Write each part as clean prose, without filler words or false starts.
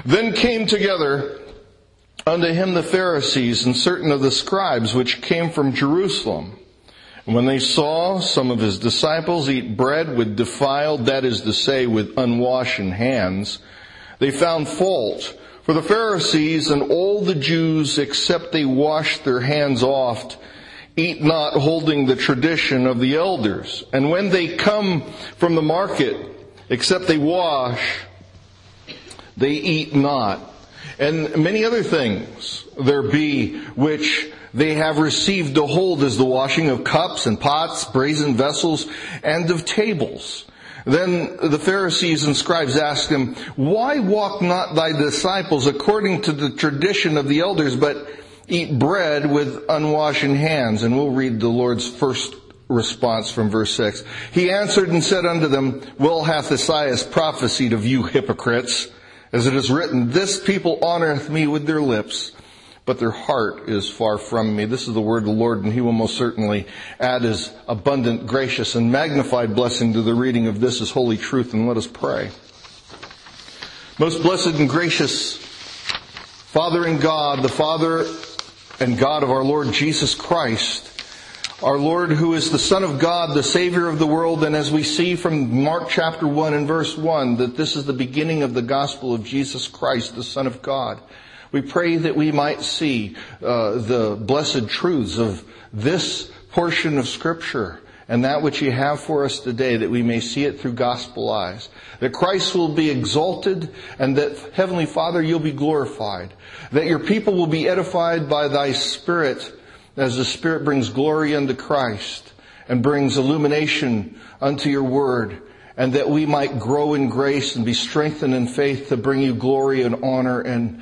Then came together unto him the Pharisees and certain of the scribes which came from Jerusalem. And when they saw some of his disciples eat bread with defiled, that is to say, with unwashen hands, they found fault. For the Pharisees and all the Jews, except they wash their hands oft, eat not, holding the tradition of the elders. And when they come from the market, except they wash, they eat not. And many other things there be which they have received to hold, as the washing of cups and pots, brazen vessels, and of tables. Then the Pharisees and scribes asked him, Why walk not thy disciples according to the tradition of the elders, but eat bread with unwashen hands? And we'll read the Lord's first response from verse 6. He answered and said unto them, Well hath Esaias prophesied of you hypocrites, as it is written, This people honoreth me with their lips, but their heart is far from me. This is the word of the Lord, and he will most certainly add his abundant, gracious, and magnified blessing to the reading of this, his holy truth. And let us pray. Most blessed and gracious Father in God, the Father and God of our Lord Jesus Christ, our Lord who is the Son of God, the Savior of the world, and as we see from Mark chapter 1 and verse 1, that this is the beginning of the gospel of Jesus Christ, the Son of God. We pray that we might see the blessed truths of this portion of Scripture and that which you have for us today, that we may see it through gospel eyes. That Christ will be exalted and that, Heavenly Father, you'll be glorified. That your people will be edified by thy Spirit, as the Spirit brings glory unto Christ and brings illumination unto your word, and that we might grow in grace and be strengthened in faith to bring you glory and honor and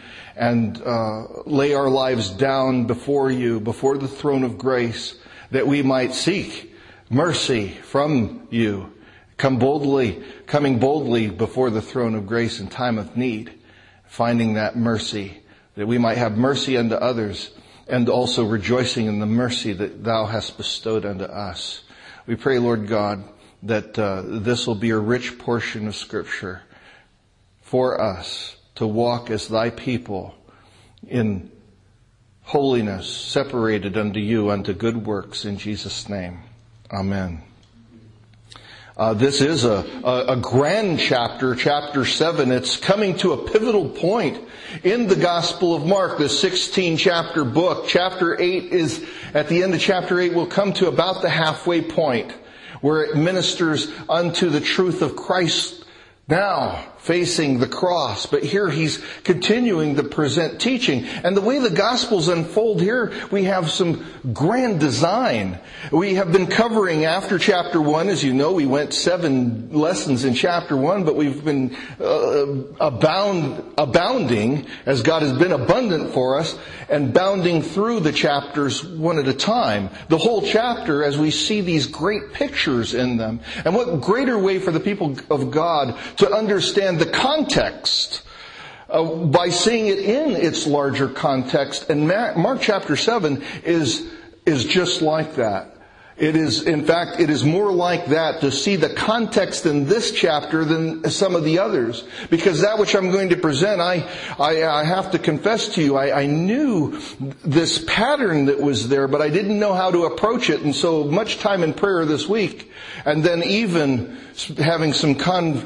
lay our lives down before you, before the throne of grace, that we might seek mercy from you, coming boldly before the throne of grace in time of need, finding that mercy, that we might have mercy unto others, and also rejoicing in the mercy that thou hast bestowed unto us. We pray, Lord God, that this will be a rich portion of Scripture for us to walk as thy people in holiness, separated unto you, unto good works, in Jesus' name. Amen. This is a grand chapter, chapter 7. It's coming to a pivotal point in the Gospel of Mark, the 16-chapter book. Chapter 8 is, at the end of chapter 8, we'll come to about the halfway point, where it ministers unto the truth of Christ now facing the cross. But here he's continuing to present teaching. And the way the Gospels unfold here, we have some grand design. We have been covering after chapter 1, as you know, we went 7 lessons in chapter 1, but we've been abounding, as God has been abundant for us, and bounding through the chapters one at a time. The whole chapter, as we see these great pictures in them. And what greater way for the people of God to understand the context by seeing it in its larger context. And Mark chapter 7 is just like that. It is, in fact, it is more like that to see the context in this chapter than some of the others. Because that which I'm going to present, I have to confess to you, I knew this pattern that was there, but I didn't know how to approach it. And so much time in prayer this week, and then even having some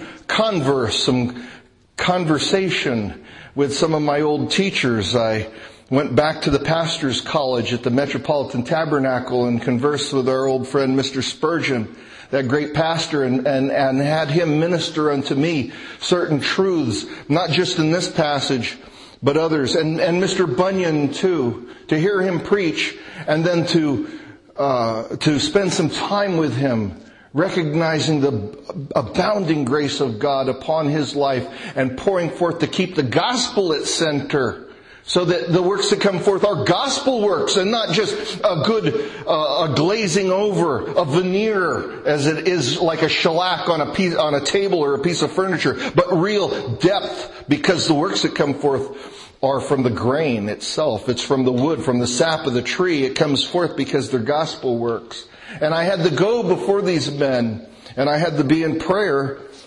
conversation with some of my old teachers. I went back to the pastor's college at the Metropolitan Tabernacle and conversed with our old friend Mr. Spurgeon, that great pastor, and had him minister unto me certain truths, not just in this passage, but others. And Mr. Bunyan too, to hear him preach, and then to spend some time with him, recognizing the abounding grace of God upon his life and pouring forth to keep the gospel at center, so that the works that come forth are gospel works and not just a glazing over, a veneer, as it is like a shellac on a table or a piece of furniture, but real depth, because the works that come forth are from the grain itself. It's from the wood, from the sap of the tree. It comes forth because they're gospel works. And I had to go before these men, and I had to be in prayer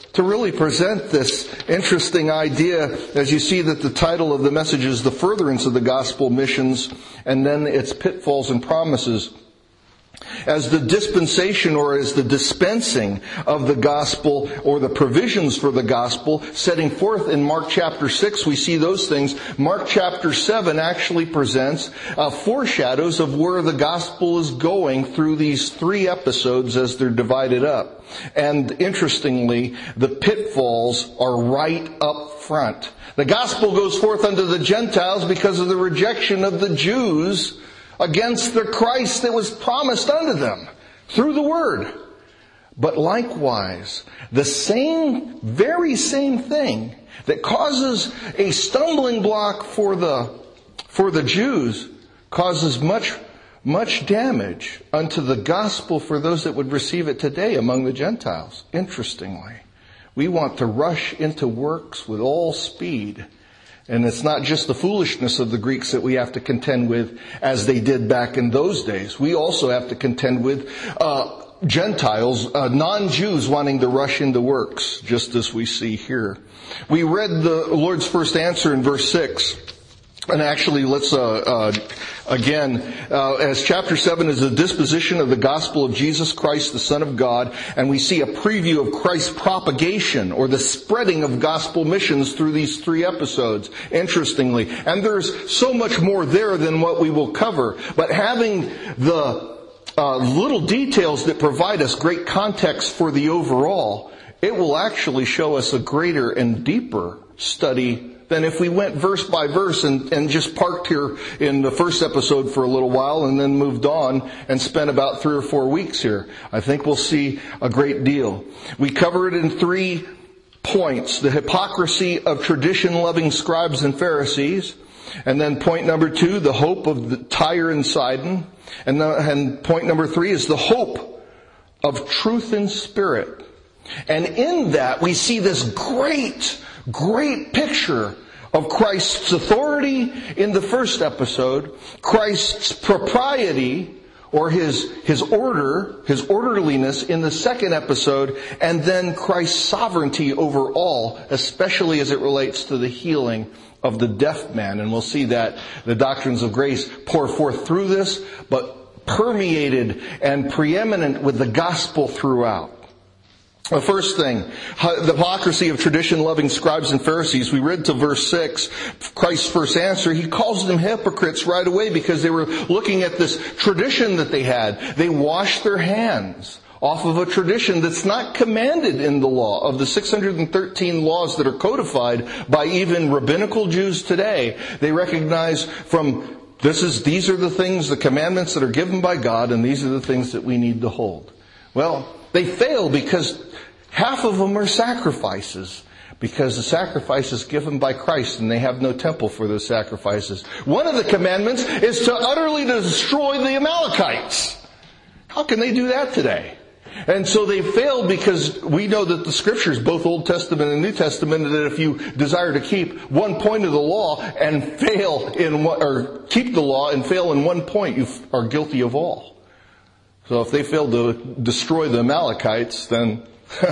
to really present this interesting idea, as you see that the title of the message is The Furtherance of the Gospel Missions, and then its pitfalls and promises. As the dispensation or as the dispensing of the gospel or the provisions for the gospel setting forth in Mark chapter 6, we see those things. Mark chapter 7 actually presents foreshadows of where the gospel is going through these 3 episodes as they're divided up. And interestingly, the pitfalls are right up front. The gospel goes forth unto the Gentiles because of the rejection of the Jews against the Christ that was promised unto them through the Word. But likewise, the very same thing that causes a stumbling block for the Jews causes much damage unto the gospel for those that would receive it today among the Gentiles. Interestingly, we want to rush into works with all speed. And it's not just the foolishness of the Greeks that we have to contend with as they did back in those days. We also have to contend with Gentiles, non-Jews wanting to rush into works, just as we see here. We read the Lord's first answer in verse 6. And actually, let's as chapter 7 is a disposition of the gospel of Jesus Christ, the Son of God, and we see a preview of Christ's propagation or the spreading of gospel missions through these 3 episodes, interestingly. And there's so much more there than what we will cover. But having the little details that provide us great context for the overall, it will actually show us a greater and deeper study than if we went verse by verse and just parked here in the first episode for a little while and then moved on and spent about 3 or 4 weeks here. I think we'll see a great deal. We cover it in 3 points. The hypocrisy of tradition-loving scribes and Pharisees. And then point number 2, the hope of the Tyre and Sidon. And point number 3 is the hope of truth in spirit. And in that we see this great picture of Christ's authority in the first episode, Christ's propriety or his order, his orderliness in the second episode, and then Christ's sovereignty over all, especially as it relates to the healing of the deaf man. And we'll see that the doctrines of grace pour forth through this, but permeated and preeminent with the gospel throughout. The first thing, the hypocrisy of tradition-loving scribes and Pharisees. We read to verse 6, Christ's first answer. He calls them hypocrites right away because they were looking at this tradition that they had. They washed their hands off of a tradition that's not commanded in the law. Of the 613 laws that are codified by even rabbinical Jews today, they recognize these are the things, the commandments that are given by God, and these are the things that we need to hold. Well, they fail because half of them are sacrifices, because the sacrifice is given by Christ and they have no temple for those sacrifices. One of the commandments is to utterly destroy the Amalekites. How can they do that today? And so they failed because we know that the Scriptures, both Old Testament and New Testament, that if you desire to keep one point of the law and fail in one, or keep the law and fail in one point, you are guilty of all. So if they failed to destroy the Amalekites, then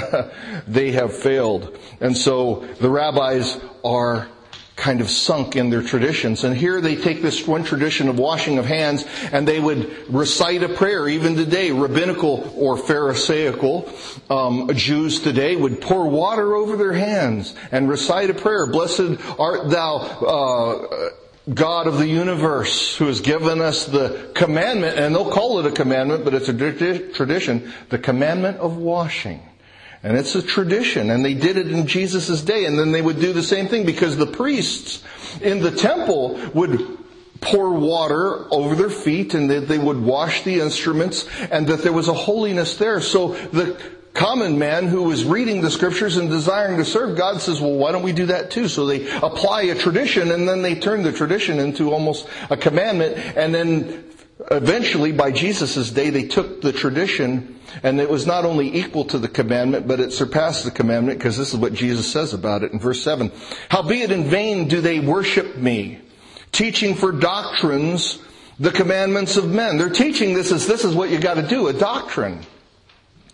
they have failed. And so the rabbis are kind of sunk in their traditions. And here they take this one tradition of washing of hands and they would recite a prayer. Even today, rabbinical or Pharisaical Jews today would pour water over their hands and recite a prayer. Blessed art thou, God of the universe, who has given us the commandment, and they'll call it a commandment, but it's a tradition, the commandment of washing. And it's a tradition, and they did it in Jesus' day, and then they would do the same thing because the priests in the temple would pour water over their feet and that they would wash the instruments and that there was a holiness there. So the common man who was reading the Scriptures and desiring to serve God says, well, why don't we do that too? So they apply a tradition and then they turn the tradition into almost a commandment. And then eventually by Jesus' day they took the tradition and it was not only equal to the commandment, but it surpassed the commandment, because this is what Jesus says about it in verse 7. Howbeit in vain do they worship me, teaching for doctrines the commandments of men. They're teaching this is what you got to do, a doctrine.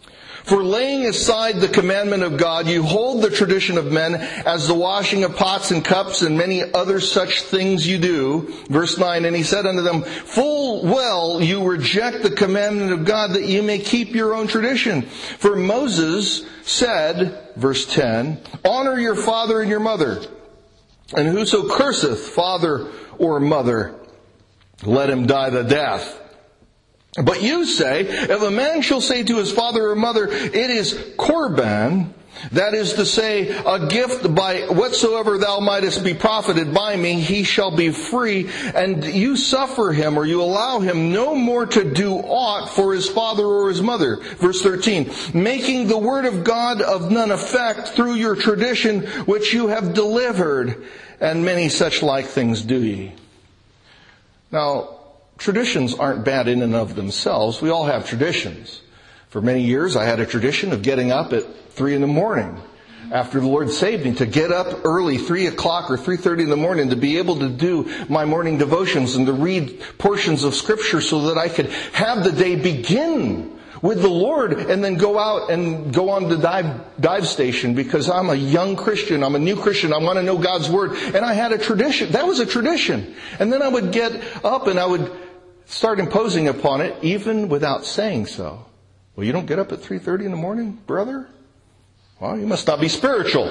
For laying aside the commandment of God, you hold the tradition of men, as the washing of pots and cups and many other such things you do. Verse 9, and he said unto them, full well you reject the commandment of God, that ye may keep your own tradition. For Moses said, verse 10, honor your father and your mother, and whoso curseth father or mother, let him die the death. But you say, if a man shall say to his father or mother, it is Korban, that is to say, a gift by whatsoever thou mightest be profited by me, he shall be free, and you suffer him, or you allow him no more to do aught for his father or his mother. Verse 13, making the word of God of none effect through your tradition which you have delivered, and many such like things do ye. Now, traditions aren't bad in and of themselves. We all have traditions. For many years, I had a tradition of getting up at 3 in the morning after the Lord saved me, to get up early, 3 o'clock or 3:30 in the morning, to be able to do my morning devotions and to read portions of Scripture so that I could have the day begin with the Lord and then go out and go on the dive station, because I'm a young Christian, I'm a new Christian, I want to know God's Word. And I had a tradition. That was a tradition. And then I would get up and I would start imposing upon it, even without saying so. Well, you don't get up at 3:30 in the morning, brother? Well, you must not be spiritual.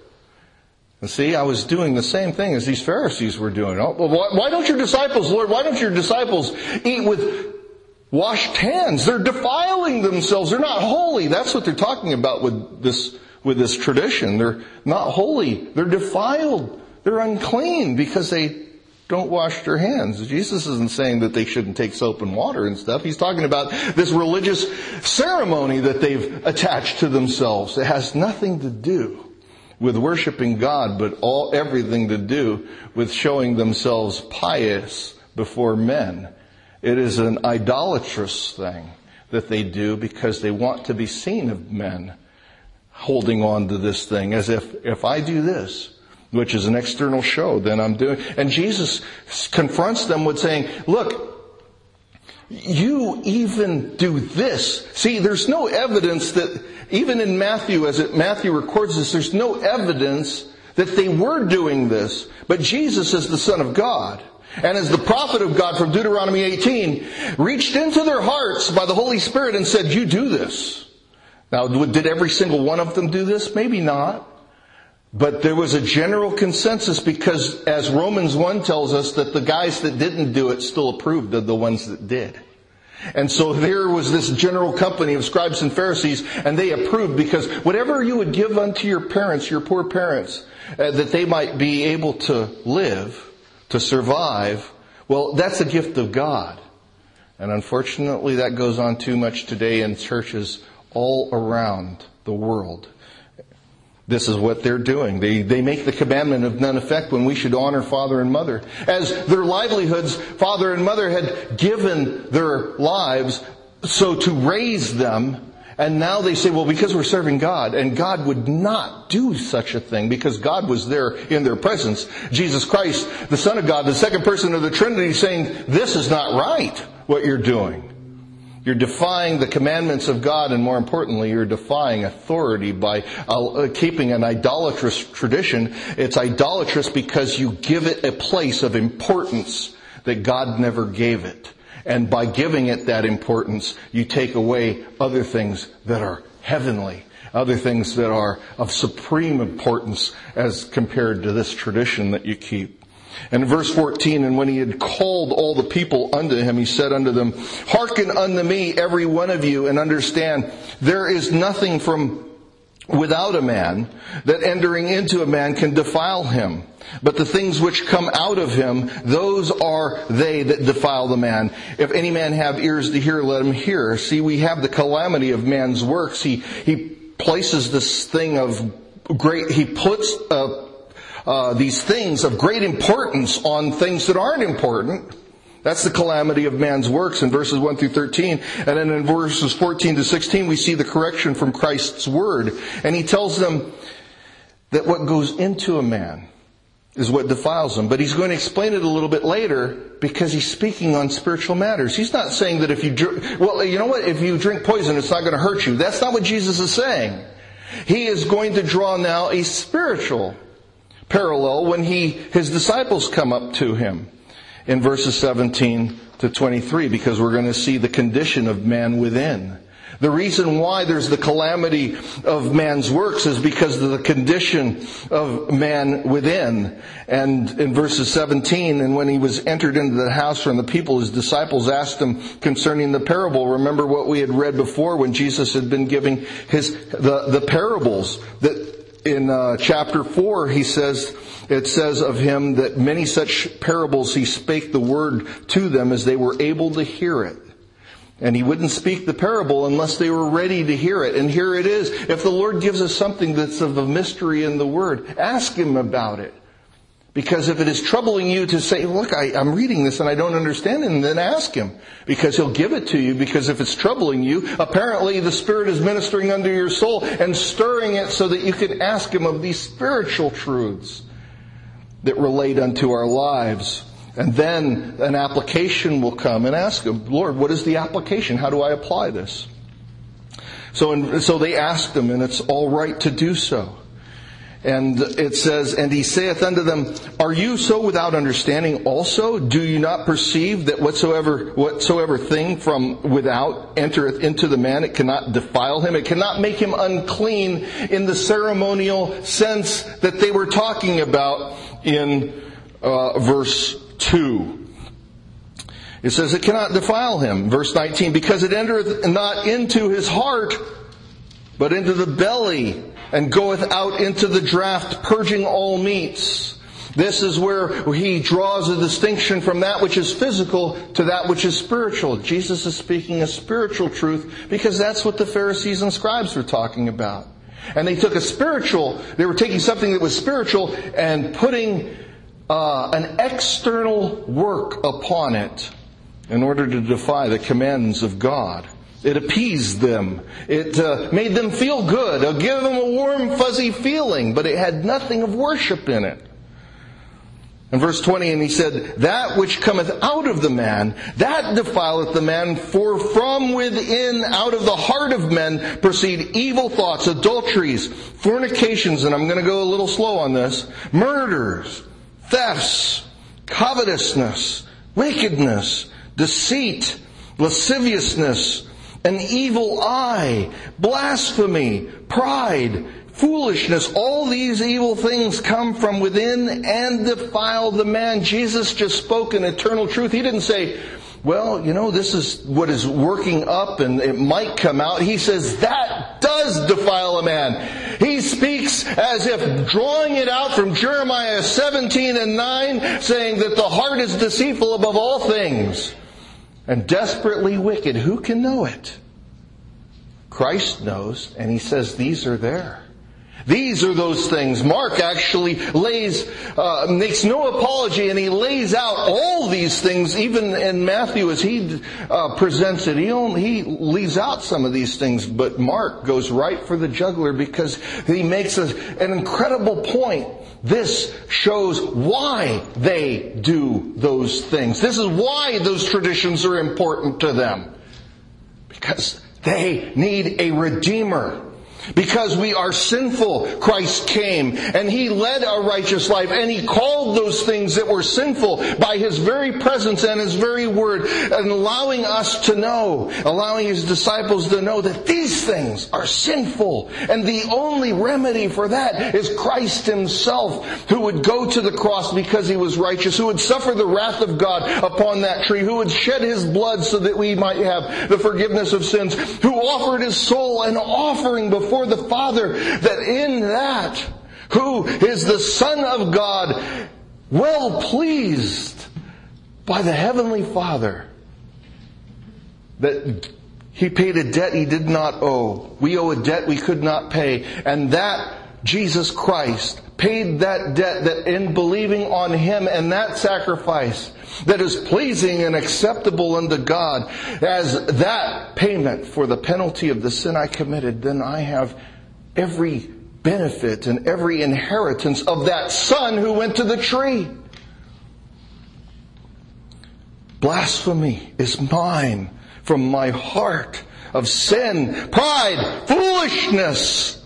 And see, I was doing the same thing as these Pharisees were doing. Oh, well, why don't your disciples, Lord, why don't your disciples eat with washed hands? They're defiling themselves. They're not holy. That's what they're talking about with this tradition. They're not holy. They're defiled. They're unclean because they don't wash their hands. Jesus isn't saying that they shouldn't take soap and water and stuff. He's talking about this religious ceremony that they've attached to themselves. It has nothing to do with worshiping God, but everything to do with showing themselves pious before men. It is an idolatrous thing that they do because they want to be seen of men, holding on to this thing as if I do this, which is an external show, then I'm doing. And Jesus confronts them with saying, look, you even do this. See, there's no evidence that, even in Matthew, Matthew records this, there's no evidence that they were doing this. But Jesus is the Son of God, and as the prophet of God from Deuteronomy 18, reached into their hearts by the Holy Spirit and said, you do this. Now, did every single one of them do this? Maybe not. But there was a general consensus, because as Romans 1 tells us, that the guys that didn't do it still approved of the ones that did. And so there was this general company of scribes and Pharisees, and they approved, because whatever you would give unto your parents, your poor parents, that they might be able to live, to survive, well, that's a gift of God. And unfortunately, that goes on too much today in churches all around the world. This is what they're doing. They make the commandment of none effect when we should honor father and mother. As their livelihoods, father and mother had given their lives so to raise them. And now they say, well, because we're serving God, and God would not do such a thing because God was there in their presence. Jesus Christ, the Son of God, the second person of the Trinity, saying, this is not right, what you're doing. You're defying the commandments of God, and more importantly, you're defying authority by keeping an idolatrous tradition. It's idolatrous because you give it a place of importance that God never gave it. And by giving it that importance, you take away other things that are heavenly, other things that are of supreme importance as compared to this tradition that you keep. And in verse 14, and when he had called all the people unto him, he said unto them, hearken unto me, every one of you, and understand, there is nothing from without a man that entering into a man can defile him. But the things which come out of him, those are they that defile the man. If any man have ears to hear, let him hear. See, we have the calamity of man's works. He places this thing of great, he puts these things of great importance on things that aren't important. That's the calamity of man's works in verses 1 through 13. And then in verses 14 to 16, we see the correction from Christ's word. And he tells them that what goes into a man is what defiles them. But he's going to explain it a little bit later because he's speaking on spiritual matters. He's not saying that if you drink poison, it's not going to hurt you. That's not what Jesus is saying. He is going to draw now a spiritual parallel when his disciples come up to him in verses 17 to 23, because we're going to see the condition of man within. The reason why there's the calamity of man's works is because of the condition of man within. And in verses 17, and when he was entered into the house from the people, his disciples asked him concerning the parable. Remember what we had read before when Jesus had been giving the parables. That in chapter 4, it says of him that many such parables he spake the word to them as they were able to hear it. And he wouldn't speak the parable unless they were ready to hear it. And here it is. If the Lord gives us something that's of a mystery in the Word, ask Him about it. Because if it is troubling you to say, look, I'm reading this and I don't understand it, then ask Him. Because He'll give it to you. Because if it's troubling you, apparently the Spirit is ministering unto your soul and stirring it so that you can ask Him of these spiritual truths that relate unto our lives. And then an application will come, and ask him, Lord, what is the application? How do I apply this? So they asked him, and it's all right to do so. And it says, and he saith unto them, are you so without understanding also? Do you not perceive that whatsoever thing from without entereth into the man, it cannot defile him? It cannot make him unclean in the ceremonial sense that they were talking about in verse 2. It says it cannot defile him. Verse 19, because it entereth not into his heart, but into the belly, and goeth out into the draught, purging all meats. This is where he draws a distinction from that which is physical to that which is spiritual. Jesus is speaking a spiritual truth because that's what the Pharisees and scribes were talking about. And they were taking something that was spiritual and putting an external work upon it in order to defy the commands of God. It appeased them. It made them feel good. It gave them a warm, fuzzy feeling, but it had nothing of worship in it. In verse 20, and he said, that which cometh out of the man, that defileth the man, for from within, out of the heart of men, proceed evil thoughts, adulteries, fornications, and I'm going to go a little slow on this, murders, thefts, covetousness, wickedness, deceit, lasciviousness, an evil eye, blasphemy, pride, foolishness. All these evil things come from within and defile the man. Jesus just spoke an eternal truth. He didn't say, well, this is what is working up and it might come out. He says that does defile a man. He speaks as if drawing it out from Jeremiah 17 and 9, saying that the heart is deceitful above all things and desperately wicked. Who can know it? Christ knows, and He says these are there. These are those things. Mark actually makes no apology, and he lays out all these things. Even in Matthew, as he presents it, he leaves out some of these things. But Mark goes right for the jugular because he makes an incredible point. This shows why they do those things. This is why those traditions are important to them. Because they need a Redeemer. Because we are sinful, Christ came and He led a righteous life and He called those things that were sinful by His very presence and His very word, and allowing us to know, allowing His disciples to know that these things are sinful, and the only remedy for that is Christ Himself, who would go to the cross because He was righteous, who would suffer the wrath of God upon that tree, who would shed His blood so that we might have the forgiveness of sins, who offered His soul an offering before the Father, that in that, who is the Son of God, well pleased by the Heavenly Father, that He paid a debt He did not owe. We owe a debt we could not pay. And that Jesus Christ paid that debt, that in believing on Him and that sacrifice that is pleasing and acceptable unto God, as that payment for the penalty of the sin I committed, then I have every benefit and every inheritance of that son who went to the tree. Blasphemy is mine from my heart of sin, pride, foolishness,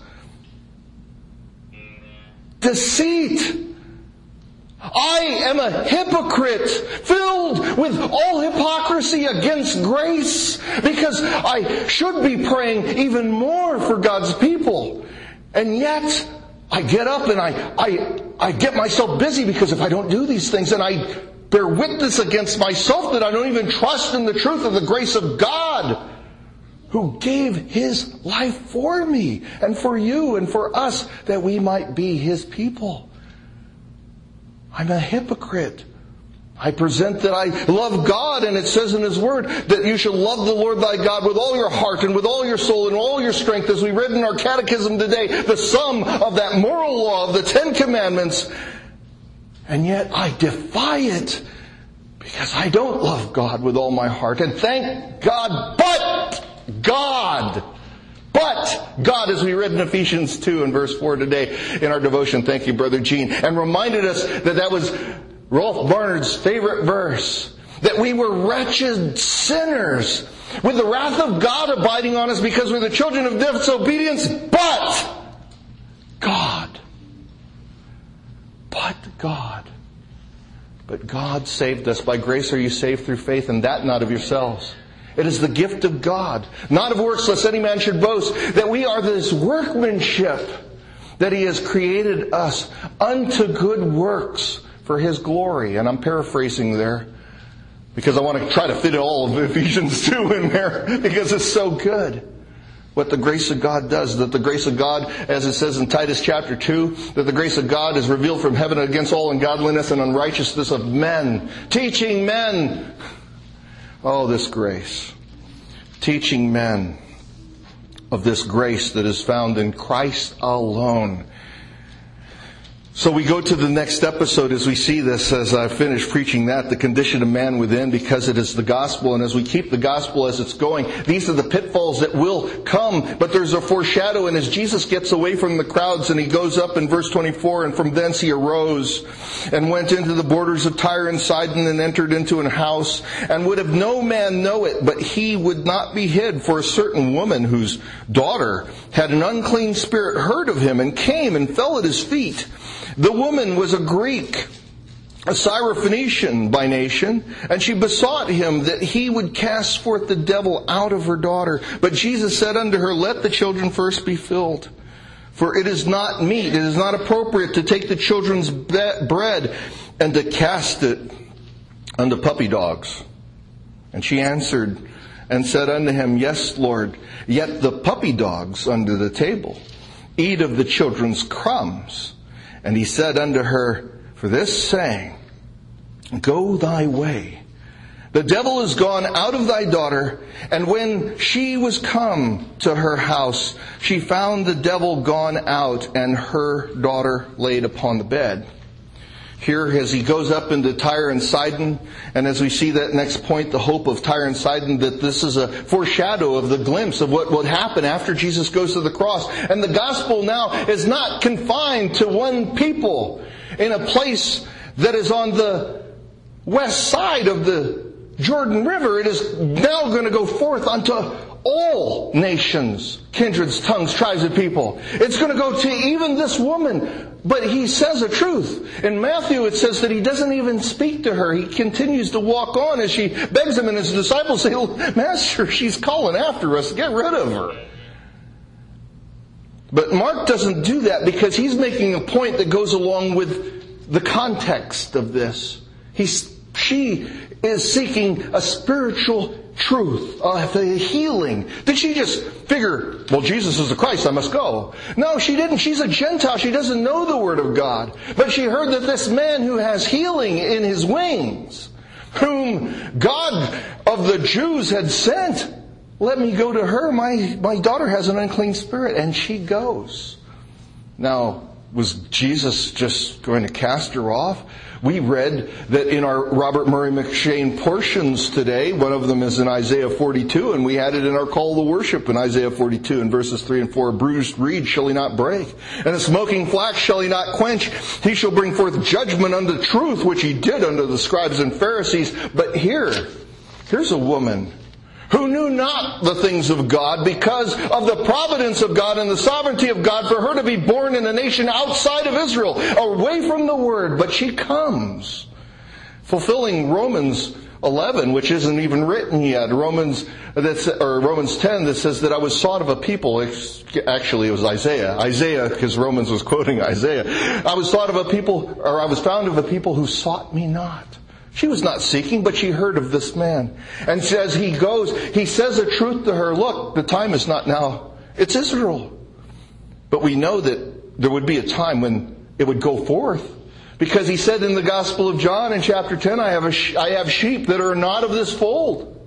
deceit. I am a hypocrite, filled with all hypocrisy against grace, because I should be praying even more for God's people. And yet, I get up and I get myself busy, because if I don't do these things, and I bear witness against myself that I don't even trust in the truth of the grace of God, who gave His life for me and for you and for us, that we might be His people. I'm a hypocrite. I present that I love God, and it says in His Word that you shall love the Lord thy God with all your heart and with all your soul and all your strength, as we read in our catechism today, the sum of that moral law of the 10 Commandments. And yet I defy it, because I don't love God with all my heart. And thank God, but God, as we read in Ephesians 2 and verse 4 today in our devotion. Thank you, Brother Gene. And reminded us that was Rolf Barnard's favorite verse. That we were wretched sinners, with the wrath of God abiding on us because we're the children of disobedience. But God saved us. By grace are you saved through faith, and that not of yourselves. It is the gift of God, not of works, lest any man should boast. That we are this workmanship, that He has created us unto good works for His glory. And I'm paraphrasing there, because I want to try to fit all of Ephesians 2 in there, because it's so good. What the grace of God does, that the grace of God, as it says in Titus chapter 2, that the grace of God is revealed from heaven against all ungodliness and unrighteousness of men, teaching men. Oh, this grace. Teaching men of this grace that is found in Christ alone. So we go to the next episode as we see this, as I finish preaching that, the condition of man within, because it is the gospel. And as we keep the gospel as it's going, these are the pitfalls that will come. But there's a foreshadow, and as Jesus gets away from the crowds, and He goes up in verse 24, and from thence He arose and went into the borders of Tyre and Sidon, and entered into an house, and would have no man know it, but he would not be hid. For a certain woman whose daughter had an unclean spirit heard of Him, and came and fell at His feet. The woman was a Greek, a Syrophoenician by nation, and she besought Him that He would cast forth the devil out of her daughter. But Jesus said unto her, Let the children first be filled. For it is not meet, it is not appropriate to take the children's bread and to cast it unto puppy dogs. And she answered and said unto Him, Yes, Lord, yet the puppy dogs under the table eat of the children's crumbs. And He said unto her, For this saying, Go thy way. The devil is gone out of thy daughter. And when she was come to her house, she found the devil gone out, and her daughter laid upon the bed. Here, as He goes up into Tyre and Sidon, and as we see that next point, the hope of Tyre and Sidon, that this is a foreshadow of the glimpse of what would happen after Jesus goes to the cross. And the gospel now is not confined to one people in a place that is on the west side of the Jordan River. It is now going to go forth unto all nations, kindreds, tongues, tribes of people. It's going to go to even this woman. But He says a truth. In Matthew it says that He doesn't even speak to her. He continues to walk on as she begs Him, and His disciples say, Master, she's calling after us. Get rid of her. But Mark doesn't do that, because he's making a point that goes along with the context of this. She is seeking a spiritual truth, a healing. Did she just figure, well, Jesus is the Christ, I must go? No, she didn't. She's a Gentile. She doesn't know the Word of God. But she heard that this man who has healing in his wings, whom God of the Jews had sent, let me go to her. My daughter has an unclean spirit. And she goes. Now, Was Jesus just going to cast her off? We read that in our Robert Murray McCheyne portions today. One of them is in Isaiah 42, and we had it in our call to worship in Isaiah 42 in verses 3 and 4. A bruised reed shall he not break, and a smoking flax shall he not quench. He shall bring forth judgment unto truth, which he did unto the scribes and Pharisees. But here's a woman who knew not the things of God because of the providence of God and the sovereignty of God for her to be born in a nation outside of Israel, away from the Word. But she comes, fulfilling Romans 11, which isn't even written yet. Romans 10 that says that I was sought of a people. Actually, it was Isaiah, because Romans was quoting Isaiah. I was sought of a people, or I was found of a people who sought me not. She was not seeking, but she heard of this man. And as he goes, he says a truth to her. Look, the time is not now. It's Israel. But we know that there would be a time when it would go forth. Because he said in the Gospel of John in chapter 10, I have sheep that are not of this fold.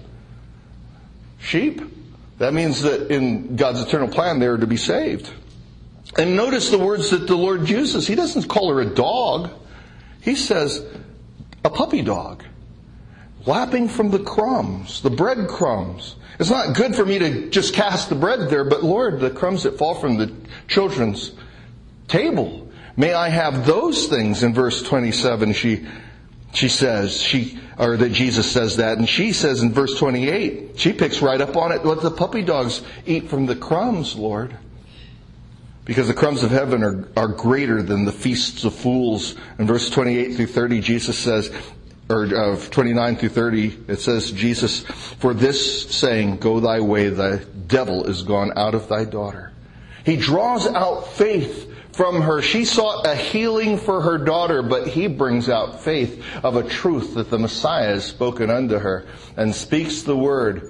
Sheep. That means that in God's eternal plan they are to be saved. And notice the words that the Lord uses. He doesn't call her a dog. He says a puppy dog, lapping from the crumbs, the bread crumbs. It's not good for me to just cast the bread there, but Lord, the crumbs that fall from the children's table, may I have those things. In verse 27, she says, that Jesus says that, and she says in verse 28, she picks right up on it, let the puppy dogs eat from the crumbs, Lord. Because the crumbs of heaven are greater than the feasts of fools. In verse 28 through 30, Jesus says, or 29 through 30, it says, Jesus, for this saying, go thy way, the devil is gone out of thy daughter. He draws out faith from her. She sought a healing for her daughter, but he brings out faith of a truth that the Messiah has spoken unto her and speaks the word.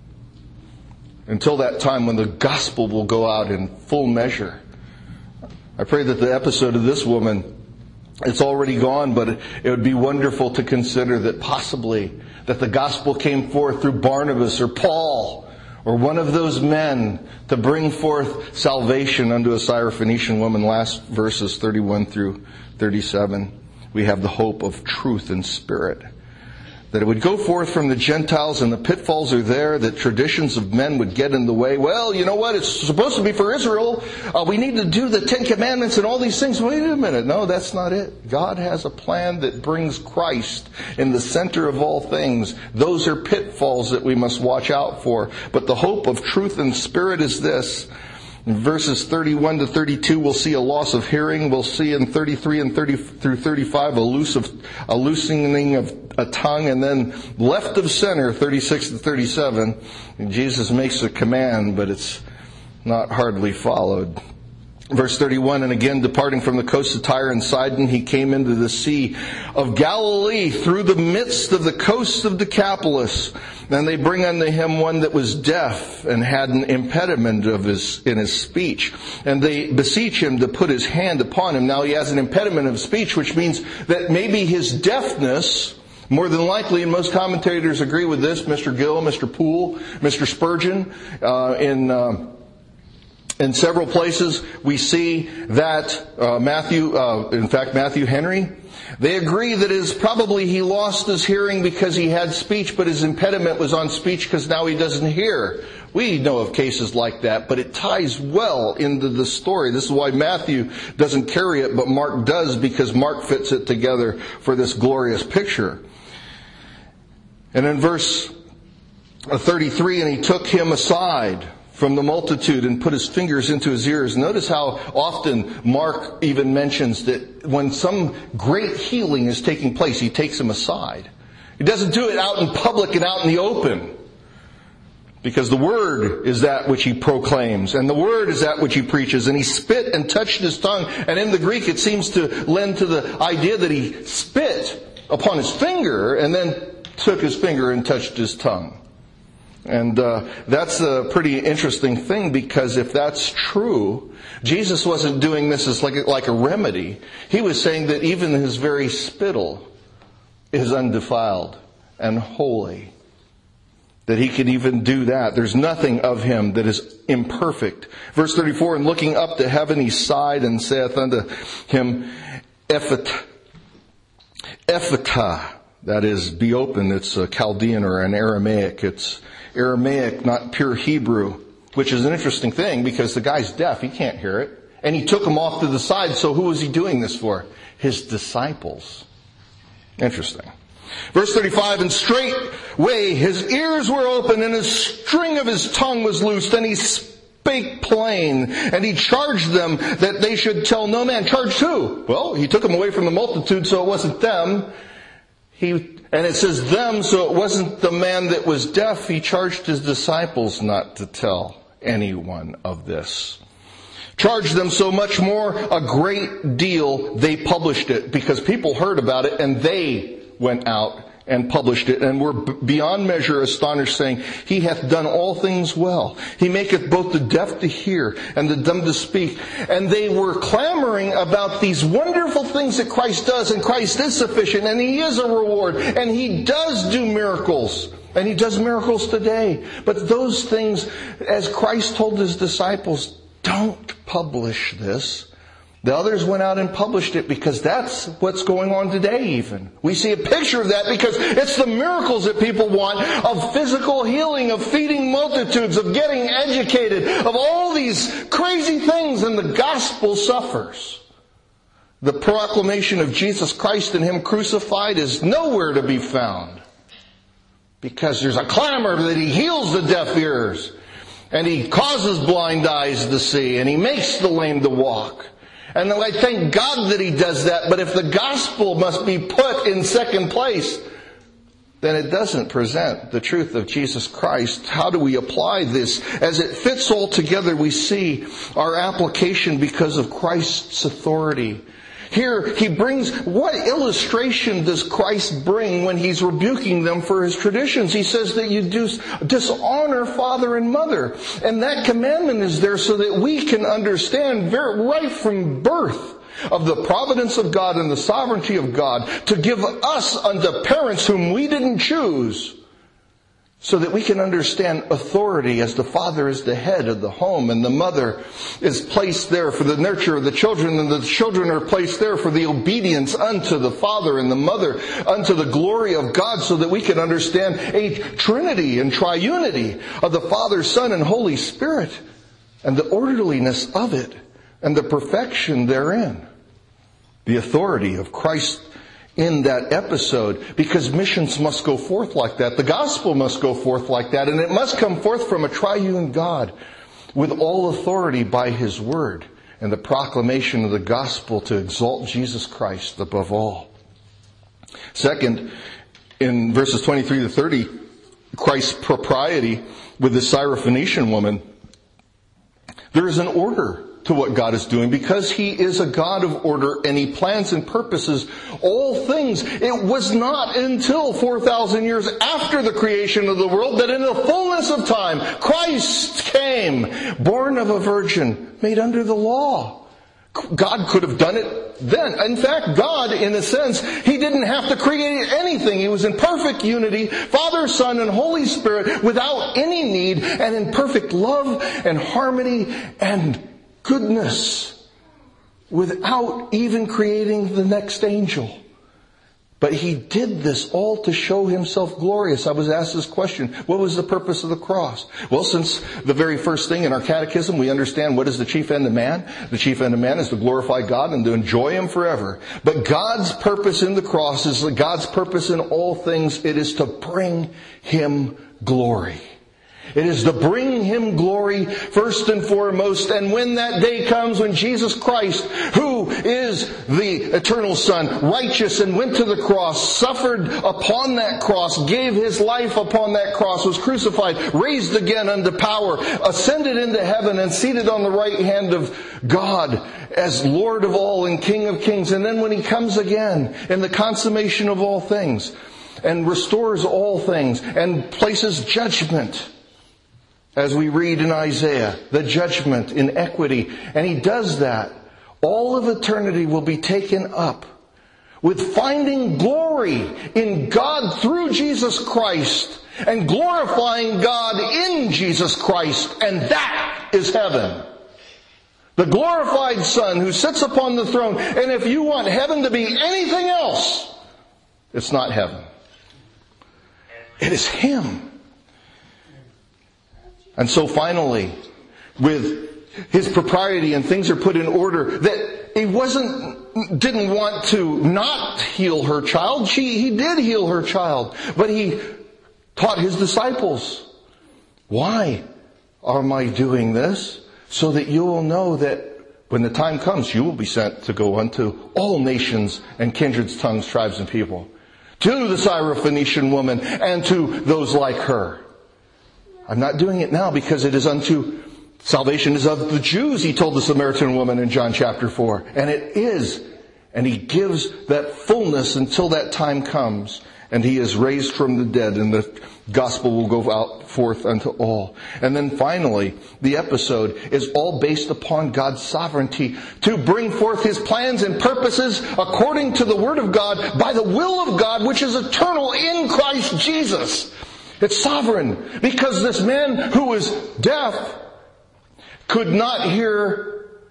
Until that time when the gospel will go out in full measure. I pray that the episode of this woman, it's already gone, but it would be wonderful to consider that possibly that the gospel came forth through Barnabas or Paul or one of those men to bring forth salvation unto a Syrophoenician woman. Last verses 31 through 37. We have the hope of truth and spirit. That it would go forth from the Gentiles, and the pitfalls are there, that traditions of men would get in the way. Well, you know what? It's supposed to be for Israel. We need to do the Ten Commandments and all these things. Wait a minute. No, that's not it. God has a plan that brings Christ in the center of all things. Those are pitfalls that we must watch out for. But the hope of truth and spirit is this. In verses 31 to 32, we'll see a loss of hearing. We'll see in 33 and 30 through 35 a loosening of a tongue. And then left of center, 36 to 37, Jesus makes a command, but it's not hardly followed. Verse 31, and again departing from the coast of Tyre and Sidon, he came into the sea of Galilee through the midst of the coast of Decapolis. And they bring unto him one that was deaf and had an impediment in his speech. And they beseech him to put his hand upon him. Now he has an impediment of speech, which means that maybe his deafness, more than likely, and most commentators agree with this, Mr. Gill, Mr. Poole, Mr. Spurgeon, in several places we see that Matthew Henry, they agree that it is probably he lost his hearing because he had speech, but his impediment was on speech because now he doesn't hear. We know of cases like that, but it ties well into the story. This is why Matthew doesn't carry it, but Mark does, because Mark fits it together for this glorious picture. And in verse 33, and he took him aside from the multitude and put his fingers into his ears. Notice how often Mark even mentions that when some great healing is taking place, he takes him aside. He doesn't do it out in public and out in the open. Because the word is that which he proclaims, and the word is that which he preaches. And he spit and touched his tongue. And in the Greek it seems to lend to the idea that he spit upon his finger and then took his finger and touched his tongue. And that's a pretty interesting thing, because if that's true, Jesus wasn't doing this as like a remedy. He was saying that even his very spittle is undefiled and holy. that he can even do that. There's nothing of him that is imperfect. Verse 34, and looking up to heaven, he sighed and saith unto him, Ephphatha. That is, be open. It's a Chaldean or an Aramaic. It's Aramaic, not pure Hebrew, which is an interesting thing because the guy's deaf. He can't hear it. And he took him off to the side. So who was he doing this for? His disciples. Interesting. Verse 35, and straightway his ears were open and his string of his tongue was loosed, and he spake plain, and he charged them that they should tell no man. Charged who? Well, he took them away from the multitude, so it wasn't them. And it says them, so it wasn't the man that was deaf. He charged his disciples not to tell anyone of this. Charged them so much more, a great deal, they published it, because people heard about it and they went out and published it, and were beyond measure astonished, saying, He hath done all things well. He maketh both the deaf to hear and the dumb to speak. And they were clamoring about these wonderful things that Christ does, and Christ is sufficient, and He is a reward, and He does do miracles. And He does miracles today. But those things, as Christ told His disciples, don't publish this. The others went out and published it because that's what's going on today even. We see a picture of that because it's the miracles that people want, of physical healing, of feeding multitudes, of getting educated, of all these crazy things, and the gospel suffers. The proclamation of Jesus Christ and Him crucified is nowhere to be found because there's a clamor that He heals the deaf ears, and He causes blind eyes to see, and He makes the lame to walk. And I thank God that He does that. But if the gospel must be put in second place, then it doesn't present the truth of Jesus Christ. How do we apply this? As it fits all together, we see our application because of Christ's authority. Here, He brings, what illustration does Christ bring when He's rebuking them for His traditions? He says that you dishonor father and mother. And that commandment is there so that we can understand right from birth of the providence of God and the sovereignty of God to give us unto parents whom we didn't choose, so that we can understand authority, as the father is the head of the home and the mother is placed there for the nurture of the children, and the children are placed there for the obedience unto the father and the mother, unto the glory of God, so that we can understand a trinity and triunity of the Father, Son, and Holy Spirit, and the orderliness of it and the perfection therein. The authority of Christ in that episode, because missions must go forth like that. The gospel must go forth like that, and it must come forth from a triune God with all authority by His word and the proclamation of the gospel to exalt Jesus Christ above all. Second, in verses 23 to 30, Christ's propriety with the Syrophoenician woman. There is an order to what God is doing because He is a God of order, and He plans and purposes all things. It was not until 4,000 years after the creation of the world that in the fullness of time Christ came, born of a virgin, made under the law. God could have done it then. In fact, God, in a sense, He didn't have to create anything. He was in perfect unity, Father, Son, and Holy Spirit, without any need, and in perfect love and harmony and goodness, without even creating the next angel. But He did this all to show Himself glorious. I was asked this question, what was the purpose of the cross? Well, since the very first thing in our catechism, we understand what is the chief end of man. The chief end of man is to glorify God and to enjoy Him forever. But God's purpose in the cross is God's purpose in all things. It is to bring Him glory. It is to bring Him glory first and foremost. And when that day comes, when Jesus Christ, who is the eternal Son, righteous, and went to the cross, suffered upon that cross, gave His life upon that cross, was crucified, raised again unto power, ascended into heaven, and seated on the right hand of God as Lord of all and King of kings. And then when He comes again in the consummation of all things and restores all things and places judgment, as we read in Isaiah, the judgment in equity. And He does that. All of eternity will be taken up with finding glory in God through Jesus Christ and glorifying God in Jesus Christ, and that is heaven. The glorified Son who sits upon the throne. And if you want heaven to be anything else, it's not heaven. It is Him. And so finally, with His propriety and things are put in order, that He didn't want to not heal her child. He did heal her child. But He taught His disciples, why am I doing this? So that you will know that when the time comes, you will be sent to go unto all nations and kindreds, tongues, tribes, and people. To the Syrophoenician woman and to those like her. I'm not doing it now because it is unto salvation is of the Jews, He told the Samaritan woman in John chapter 4. And it is. And He gives that fullness until that time comes. And He is raised from the dead, and the gospel will go out forth unto all. And then finally, the episode is all based upon God's sovereignty to bring forth His plans and purposes according to the Word of God, by the will of God, which is eternal in Christ Jesus. It's sovereign, because this man who was deaf could not hear.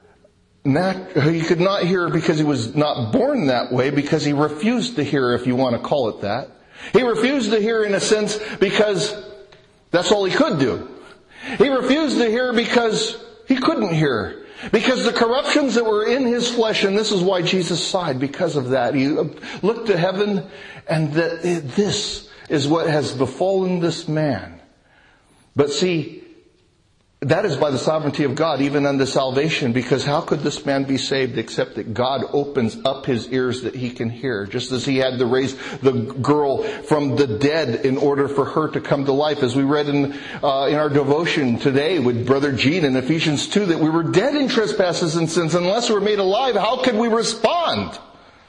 He could not hear because he was not born that way, because he refused to hear, if you want to call it that. He refused to hear in a sense because that's all he could do. He refused to hear because he couldn't hear. Because the corruptions that were in his flesh, and this is why Jesus sighed because of that. He looked to heaven, and that this is what has befallen this man. But see, that is by the sovereignty of God, even unto salvation, because how could this man be saved except that God opens up his ears that he can hear? Just as He had to raise the girl from the dead in order for her to come to life. As we read in our devotion today with Brother Gene in Ephesians 2, that we were dead in trespasses and sins. Unless we're made alive, how could we respond?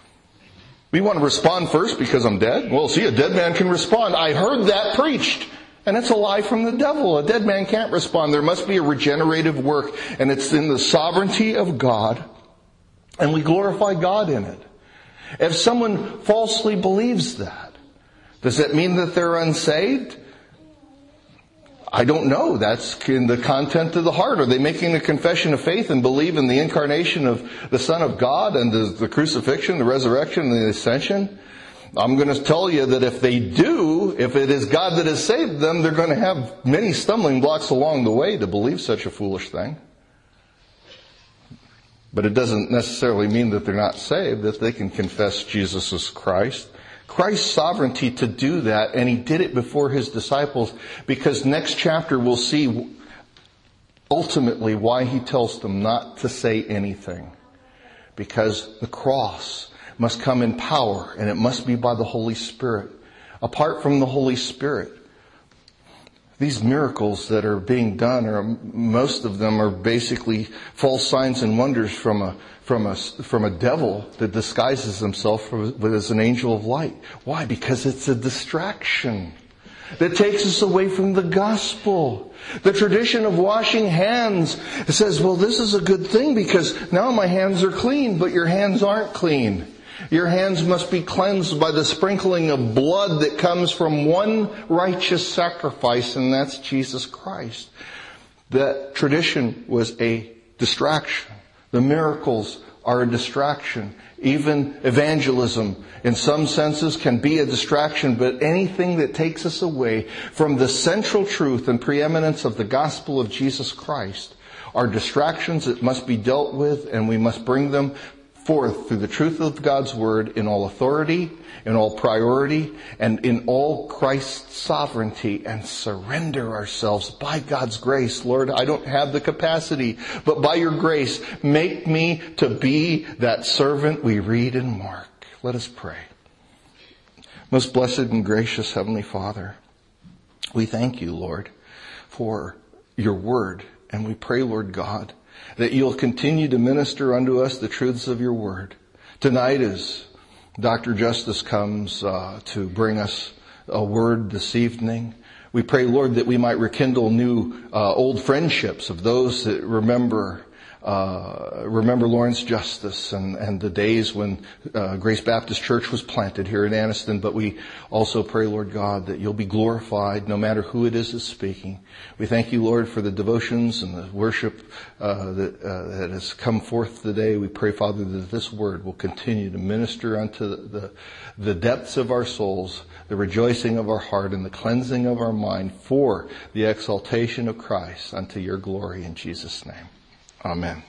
We want to respond first because I'm dead? Well, see, a dead man can respond. I heard that preached. And it's a lie from the devil. A dead man can't respond. There must be a regenerative work. And it's in the sovereignty of God. And we glorify God in it. If someone falsely believes that, does that mean that they're unsaved? I don't know. That's in the content of the heart. Are they making a confession of faith and believe in the incarnation of the Son of God and the crucifixion, the resurrection, and the ascension? I'm going to tell you that if they do, if it is God that has saved them, they're going to have many stumbling blocks along the way to believe such a foolish thing. But it doesn't necessarily mean that they're not saved, that they can confess Jesus as Christ. Christ's sovereignty to do that, and He did it before His disciples, because next chapter we'll see ultimately why He tells them not to say anything. Because the cross must come in power, and it must be by the Holy Spirit. Apart from the Holy Spirit, these miracles that are being done, most of them are basically false signs and wonders from a devil that disguises himself as an angel of light. Why? Because it's a distraction that takes us away from the gospel. The tradition of washing hands, it says, well, this is a good thing because now my hands are clean, but your hands aren't clean. Your hands must be cleansed by the sprinkling of blood that comes from one righteous sacrifice, and that's Jesus Christ. That tradition was a distraction. The miracles are a distraction. Even evangelism, in some senses, can be a distraction, but anything that takes us away from the central truth and preeminence of the gospel of Jesus Christ are distractions that must be dealt with, and we must bring them forth through the truth of God's Word in all authority, in all priority, and in all Christ's sovereignty, and surrender ourselves by God's grace. Lord, I don't have the capacity, but by your grace, make me to be that servant we read in Mark. Let us pray. Most blessed and gracious Heavenly Father, we thank you, Lord, for your Word, and we pray, Lord God, that you'll continue to minister unto us the truths of your word. Tonight, as Dr. Justice comes to bring us a word this evening, we pray, Lord, that we might rekindle new old friendships of those that remember remember Lawrence Justice and the days when Grace Baptist Church was planted here in Anniston. But we also pray, Lord God, that you'll be glorified no matter who it is speaking. We thank you, Lord, for the devotions and the worship that has come forth today. We pray, Father, that this word will continue to minister unto the depths of our souls, the rejoicing of our heart, and the cleansing of our mind for the exaltation of Christ unto your glory in Jesus' name. Amen.